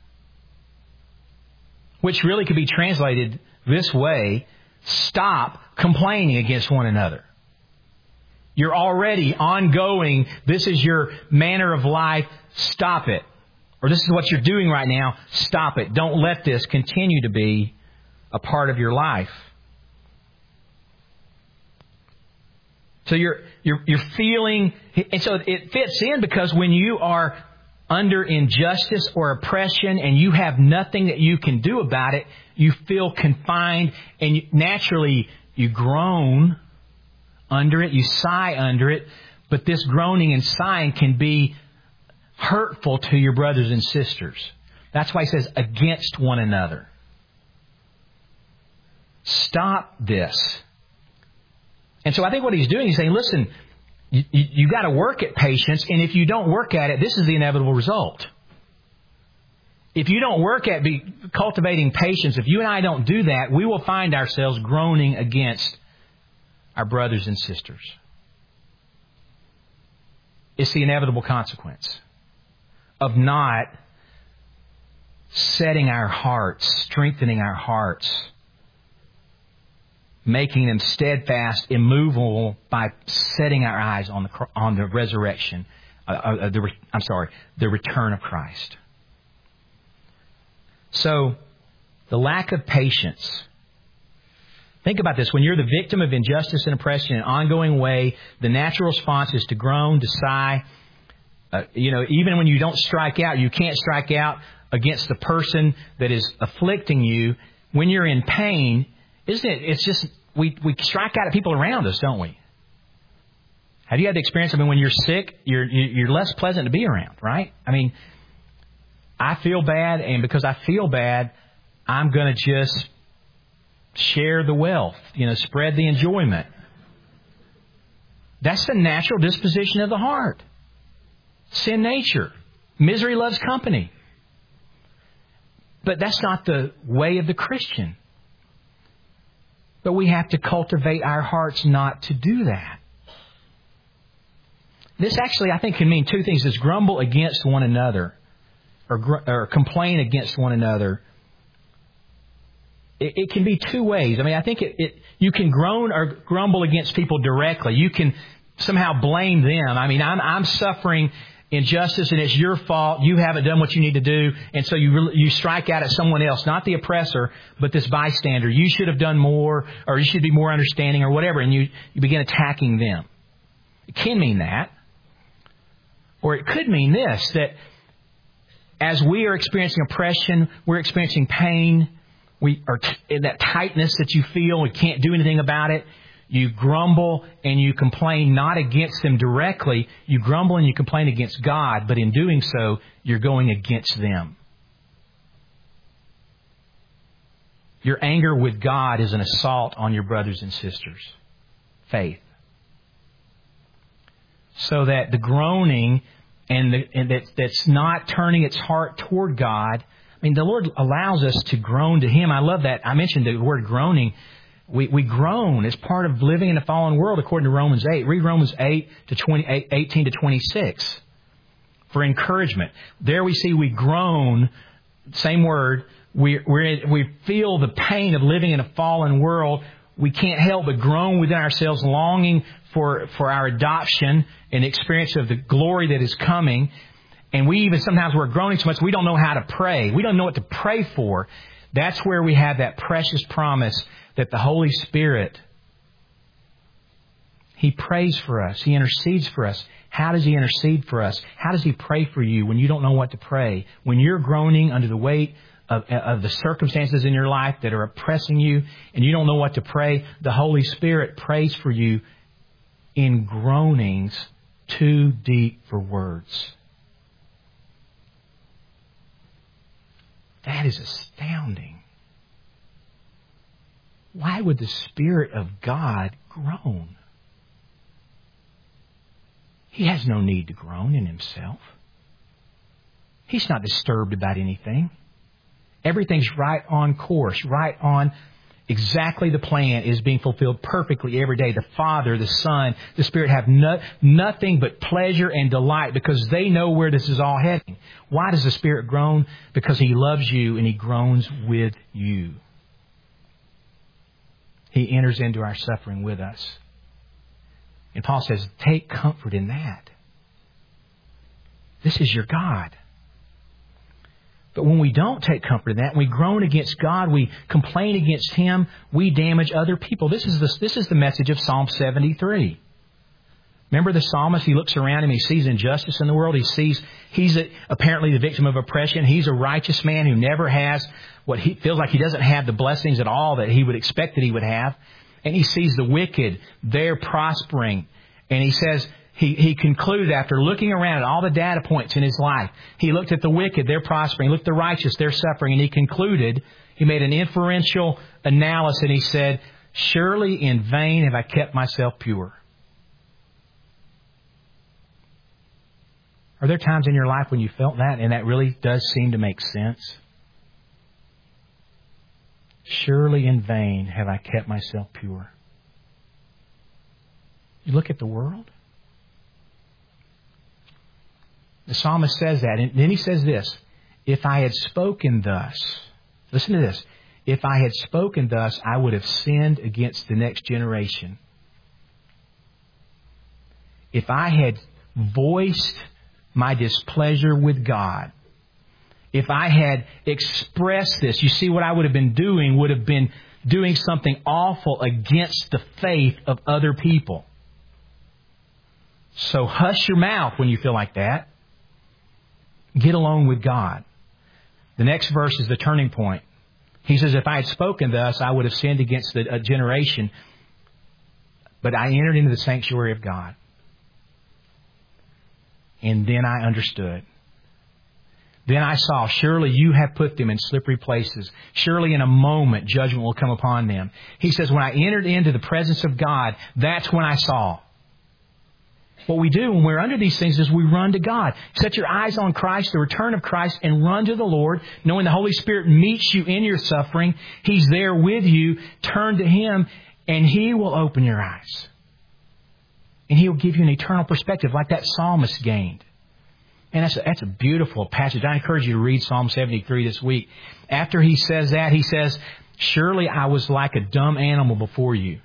Which really could be translated this way, stop complaining against one another. You're already ongoing, this is your manner of life, stop it. Or this is what you're doing right now, stop it. Don't let this continue to be a part of your life. So you're you're you're feeling, and so it fits in because when you are under injustice or oppression and you have nothing that you can do about it, you feel confined and you, naturally you groan under it, you sigh under it, but this groaning and sighing can be hurtful to your brothers and sisters. That's why he says against one another. Stop this. And so I think what he's doing, he's saying, listen, you, you, you got to work at patience, and if you don't work at it, this is the inevitable result. If you don't work at be, cultivating patience, if you and I don't do that, we will find ourselves groaning against our brothers and sisters. It's the inevitable consequence of not setting our hearts, strengthening our hearts, making them steadfast, immovable by setting our eyes on the on the resurrection. Uh, uh, the, I'm sorry, the return of Christ. So, the lack of patience. Think about this. When you're the victim of injustice and oppression in an ongoing way, the natural response is to groan, to sigh. Uh, you know, even when you don't strike out, you can't strike out against the person that is afflicting you. When you're in pain, isn't it? It's just, we, we strike out at people around us, don't we? Have you had the experience? I mean, when you're sick, you're, you're less pleasant to be around, right? I mean, I feel bad, and because I feel bad, I'm going to just share the wealth, you know, spread the enjoyment. That's the natural disposition of the heart. Sin nature. Misery loves company. But that's not the way of the Christian. But we have to cultivate our hearts not to do that. This actually, I think, can mean two things. Is grumble against one another. or, gr- or complain against one another, it, it can be two ways. I mean, I think it, it you can groan or grumble against people directly. You can somehow blame them. I mean, I'm I'm suffering injustice and it's your fault. You haven't done what you need to do, and so you really, you strike out at someone else, not the oppressor, but this bystander. You should have done more, or you should be more understanding, or whatever, and you you begin attacking them. It can mean that, or it could mean this: that as we are experiencing oppression, we're experiencing pain. We are t- in that tightness that you feel. We can't do anything about it. You grumble and you complain not against them directly. You grumble and you complain against God, but in doing so, you're going against them. Your anger with God is an assault on your brothers and sisters' faith. So that the groaning and, the, and that, that's not turning its heart toward God. I mean, the Lord allows us to groan to Him. I love that. I mentioned the word groaning. We, we groan as part of living in a fallen world, according to Romans eight. Read Romans eight to twenty, eighteen to twenty-six for encouragement. There we see we groan, same word. We we're, we feel the pain of living in a fallen world. We can't help but groan within ourselves, longing for, for our adoption and experience of the glory that is coming. And we even sometimes we're groaning so much we don't know how to pray. We don't know what to pray for. That's where we have that precious promise that the Holy Spirit, He prays for us. He intercedes for us. How does He intercede for us? How does He pray for you when you don't know what to pray? When you're groaning under the weight of, of the circumstances in your life that are oppressing you and you don't know what to pray, the Holy Spirit prays for you in groanings too deep for words. That is astounding. Why would the Spirit of God groan? He has no need to groan in Himself. He's not disturbed about anything. Everything's right on course, right on exactly the plan is being fulfilled perfectly every day. The Father, the Son, the Spirit have no, nothing but pleasure and delight because they know where this is all heading. Why does the Spirit groan? Because He loves you and He groans with you. He enters into our suffering with us. And Paul says, take comfort in that. This is your God. But when we don't take comfort in that, we groan against God, we complain against Him, we damage other people. This is the, this is the message of Psalm seventy-three. Remember the psalmist, he looks around him, he sees injustice in the world. He sees he's a, apparently the victim of oppression. He's a righteous man who never has what he feels like he doesn't have the blessings at all that he would expect that he would have. And he sees the wicked, they're prospering. And he says, he, he concluded after looking around at all the data points in his life, he looked at the wicked, they're prospering. He looked at the righteous, they're suffering. And he concluded, he made an inferential analysis and he said, surely in vain have I kept myself pure. Are there times in your life when you felt that and that really does seem to make sense? Surely in vain have I kept myself pure. You look at the world. The psalmist says that. And then he says this. If I had spoken thus. Listen to this. If I had spoken thus, I would have sinned against the next generation. If I had voiced my displeasure with God, if I had expressed this, you see what I would have been doing would have been doing something awful against the faith of other people. So hush your mouth when you feel like that. Get alone with God. The next verse is the turning point. He says, if I had spoken thus, I would have sinned against the, a generation. But I entered into the sanctuary of God. And then I understood. Then I saw, surely you have put them in slippery places. Surely in a moment judgment will come upon them. He says, when I entered into the presence of God, that's when I saw. What we do when we're under these things is we run to God. Set your eyes on Christ, the return of Christ, and run to the Lord, knowing the Holy Spirit meets you in your suffering. He's there with you. Turn to Him, and He will open your eyes. And He'll give you an eternal perspective like that psalmist gained. And that's a, that's a beautiful passage. I encourage you to read Psalm seventy-three this week. After he says that, he says, surely I was like a dumb animal before you.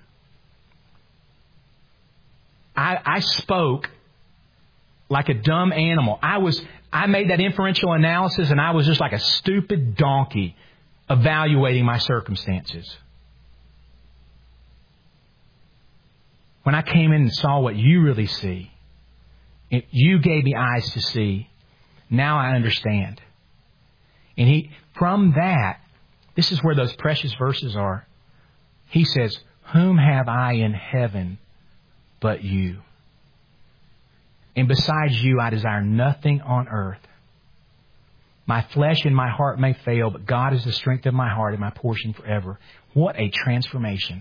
I, I spoke like a dumb animal. I was, I made that inferential analysis, and I was just like a stupid donkey evaluating my circumstances. When I came in and saw what you really see, it, you gave me eyes to see. Now I understand. And he, from that, this is where those precious verses are. He says, whom have I in heaven but you? And besides you, I desire nothing on earth. My flesh and my heart may fail, but God is the strength of my heart and my portion forever. What a transformation.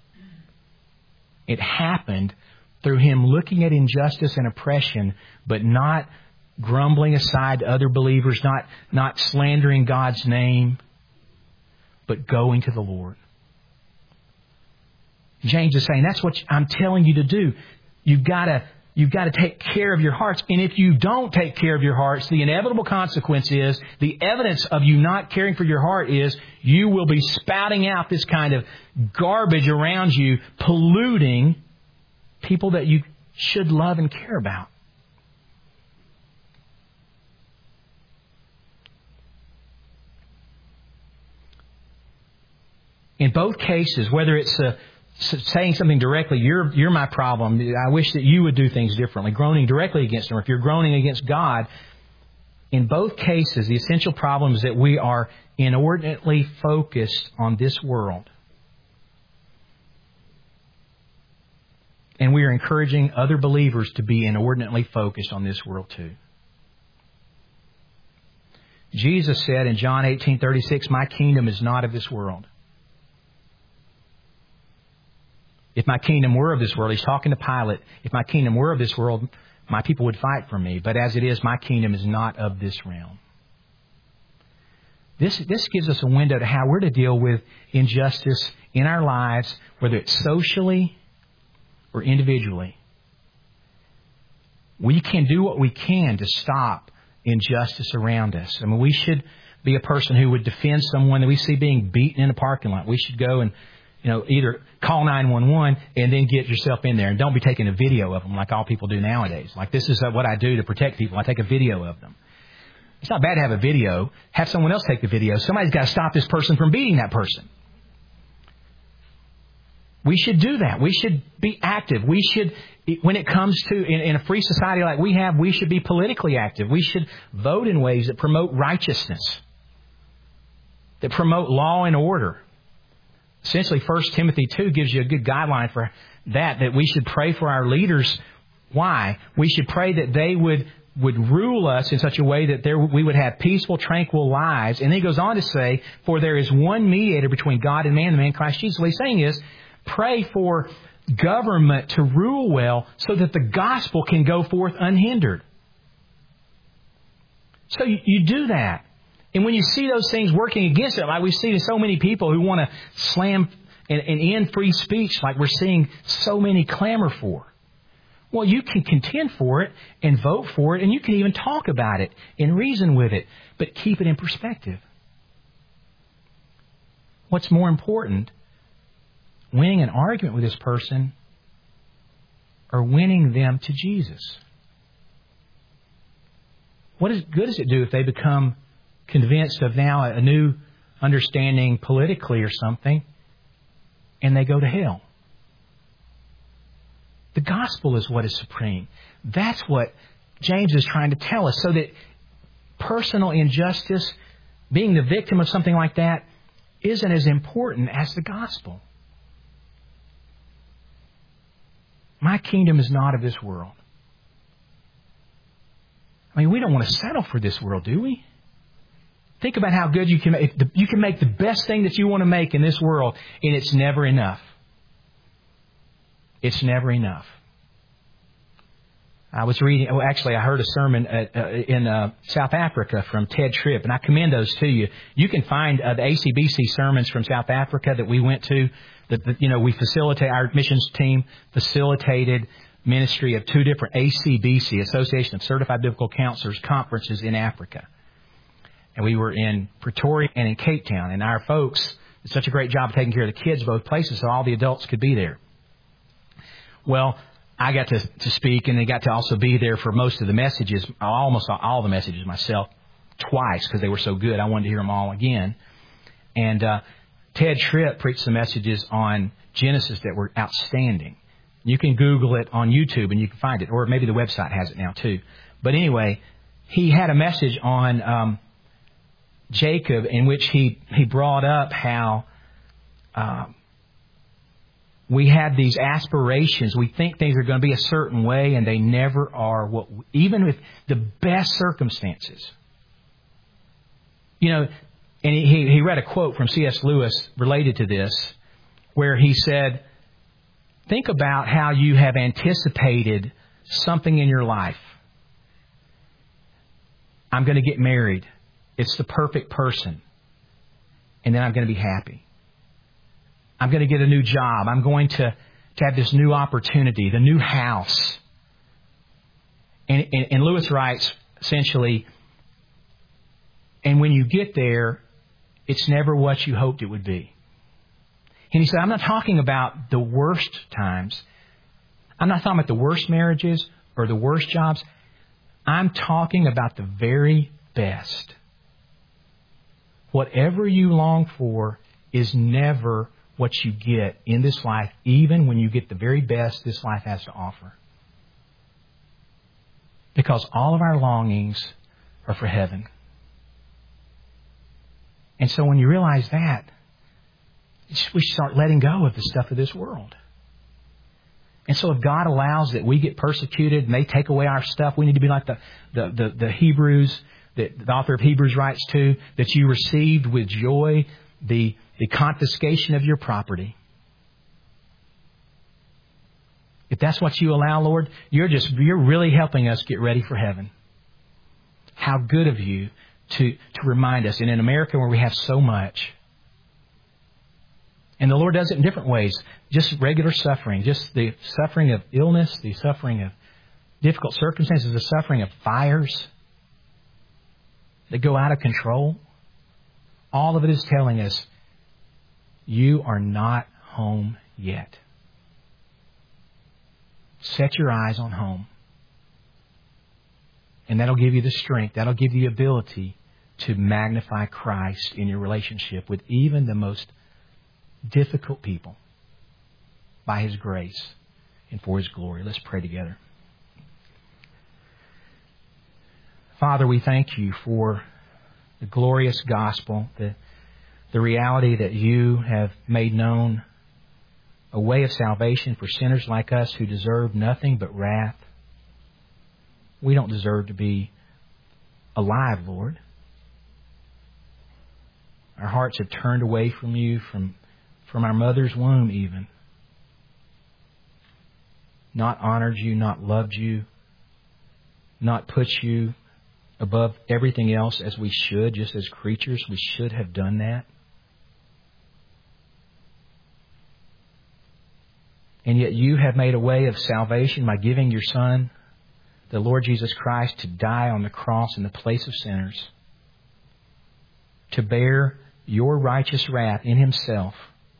It happened through him looking at injustice and oppression, but not grumbling aside to other believers, not, not slandering God's name, but going to the Lord. James is saying, that's what I'm telling you to do. You've got to, you've got to take care of your hearts. And if you don't take care of your hearts, the inevitable consequence is, the evidence of you not caring for your heart is, you will be spouting out this kind of garbage around you, polluting people that you should love and care about. In both cases, whether it's uh, saying something directly, you're you're my problem, I wish that you would do things differently, groaning directly against Him, or if you're groaning against God, in both cases, the essential problem is that we are inordinately focused on this world. And we are encouraging other believers to be inordinately focused on this world too. Jesus said in John eighteen thirty-six, my kingdom is not of this world. If my kingdom were of this world, he's talking to Pilate, if my kingdom were of this world, my people would fight for me. But as it is, my kingdom is not of this realm. This, this gives us a window to how we're to deal with injustice in our lives, whether it's socially or individually. We can do what we can to stop injustice around us. I mean, we should be a person who would defend someone that we see being beaten in a parking lot. We should go and, you know, either call nine one one and then get yourself in there. And don't be taking a video of them like all people do nowadays. Like, this is what I do to protect people. I take a video of them. It's not bad to have a video. Have someone else take the video. Somebody's got to stop this person from beating that person. We should do that. We should be active. We should, when it comes to, in, in a free society like we have, we should be politically active. We should vote in ways that promote righteousness, that promote law and order. Essentially, First Timothy two gives you a good guideline for that, that we should pray for our leaders. Why? We should pray that they would, would rule us in such a way that there, we would have peaceful, tranquil lives. And then he goes on to say, for there is one mediator between God and man, the man Christ Jesus. What he's saying is, pray for government to rule well so that the gospel can go forth unhindered. So you, you do that. And when you see those things working against it, like we see so many people who want to slam and, and end free speech, like we're seeing so many clamor for, well, you can contend for it and vote for it, and you can even talk about it and reason with it, but keep it in perspective. What's more important, winning an argument with this person or winning them to Jesus? What is, good does it do if they become convinced of now a new understanding politically or something, and they go to hell? The gospel is what is supreme. That's what James is trying to tell us, so that personal injustice, being the victim of something like that, isn't as important as the gospel. My kingdom is not of this world. I mean, we don't want to settle for this world, do we? Think about how good you can make. You can make the best thing that you want to make in this world, and it's never enough. It's never enough. I was reading, well, actually, I heard a sermon at, uh, in uh, South Africa from Ted Tripp, and I commend those to you. You can find uh, the A C B C sermons from South Africa that we went to. That, that you know, we facilitate, our missions team facilitated ministry of two different A C B C, Association of Certified Biblical Counselors, conferences in Africa. And we were in Pretoria and in Cape Town. And our folks did such a great job of taking care of the kids both places, so all the adults could be there. Well, I got to, to speak, and they got to also be there for most of the messages, almost all the messages myself, twice, because they were so good. I wanted to hear them all again. And uh, Ted Tripp preached some messages on Genesis that were outstanding. You can Google it on YouTube, and you can find it, or maybe the website has it now too. But anyway, he had a message on Um, Jacob, in which he, he brought up how uh, we have these aspirations. We think things are going to be a certain way, and they never are. What, even with the best circumstances. You know, and he, he read a quote from C S Lewis related to this, where he said, think about how you have anticipated something in your life. I'm going to get married. It's the perfect person. And then I'm going to be happy. I'm going to get a new job. I'm going to, to have this new opportunity, the new house. And, and, and Lewis writes, essentially, and when you get there, it's never what you hoped it would be. And he said, I'm not talking about the worst times. I'm not talking about the worst marriages or the worst jobs. I'm talking about the very best. Whatever you long for is never what you get in this life, even when you get the very best this life has to offer. Because all of our longings are for heaven. And so when you realize that, we start letting go of the stuff of this world. And so if God allows that we get persecuted and they take away our stuff, we need to be like the, the, the, the Hebrews, that the author of Hebrews writes to, that you received with joy the, the confiscation of your property. If that's what you allow, Lord, you're just, you're really helping us get ready for heaven. How good of you to, to remind us. And in America where we have so much, and the Lord does it in different ways, just regular suffering, just the suffering of illness, the suffering of difficult circumstances, the suffering of fires that go out of control. All of it is telling us, you are not home yet. Set your eyes on home. And that'll give you the strength, that'll give you the ability to magnify Christ in your relationship with even the most difficult people by His grace and for His glory. Let's pray together. Father, we thank you for the glorious gospel, the, the reality that you have made known, a way of salvation for sinners like us who deserve nothing but wrath. We don't deserve to be alive, Lord. Our hearts have turned away from you, from, from our mother's womb even. Not honored you, not loved you, not put you above everything else as we should, just as creatures. We should have done that. And yet you have made a way of salvation by giving your Son, the Lord Jesus Christ, to die on the cross in the place of sinners, to bear your righteous wrath in Himself,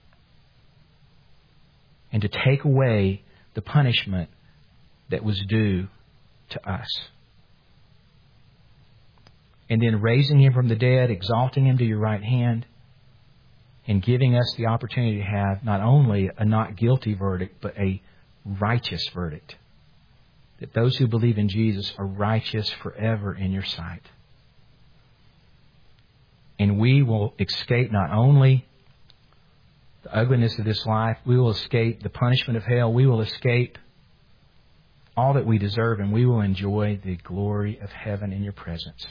and to take away the punishment that was due to us. And then raising Him from the dead, exalting Him to your right hand, and giving us the opportunity to have not only a not guilty verdict, but a righteous verdict. That those who believe in Jesus are righteous forever in your sight. And we will escape not only the ugliness of this life, we will escape the punishment of hell, we will escape all that we deserve, and we will enjoy the glory of heaven in your presence.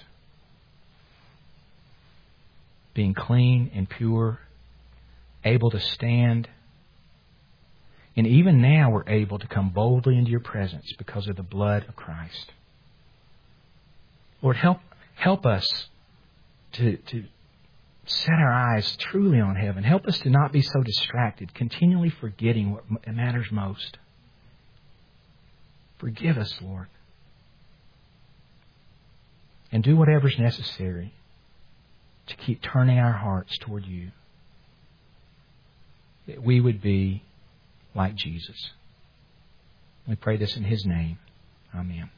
Being clean and pure, able to stand. And even now we're able to come boldly into your presence because of the blood of Christ. Lord, help help us to, to set our eyes truly on heaven. Help us to not be so distracted, continually forgetting what matters most. Forgive us, Lord. And do whatever's necessary to keep turning our hearts toward You, that we would be like Jesus. We pray this in His name. Amen.